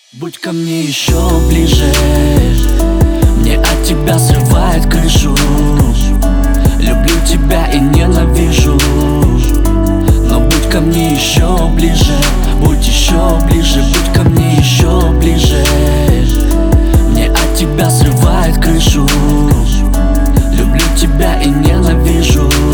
Будь ко мне еще ближе, мне от тебя срывает крышу. Люблю тебя и ненавижу, но будь ко мне еще ближе, будь еще ближе, будь ко мне еще ближе. Мне от тебя срывает крышу. Люблю тебя и ненавижу,